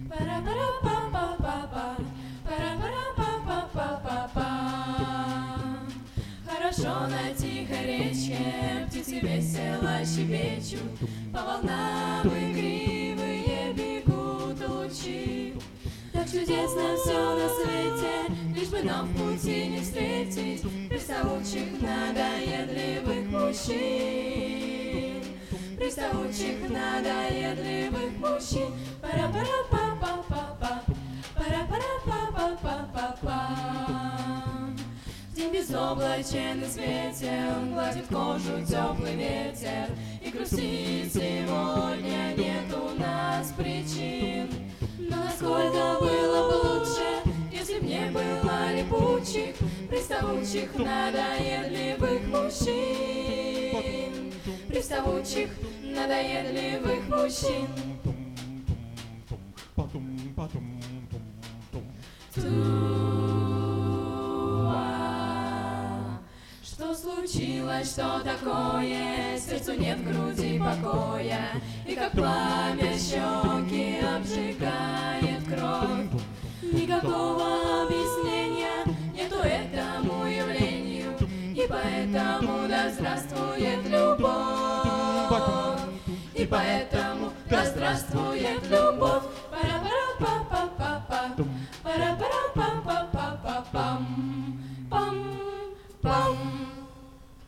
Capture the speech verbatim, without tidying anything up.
Хорошо на тихой речке птицы весело щебечут, по волнам игривые бегут лучи. Так чудесно все на свете, лишь бы нам в пути не встретить приставучих надоедливых мужчин, приставучих надоедливых мужчин. Пара-пара-па-па-па-па, пара-пара-па-па-па-па. День безоблачен и светел, гладит кожу теплый ветер, и грустить сегодня нет у нас причин. Но насколько было бы лучше, если б не было липучих, приставучих надоедливых мужчин, приставучих надоедливых мужчин. Что случилось, что такое? Сердцу нет в груди покоя, и как пламя щеки обжигает кровь. Никакого объяснения нету этому явлению, и поэтому да здравствует любовь, и поэтому да здравствует любовь.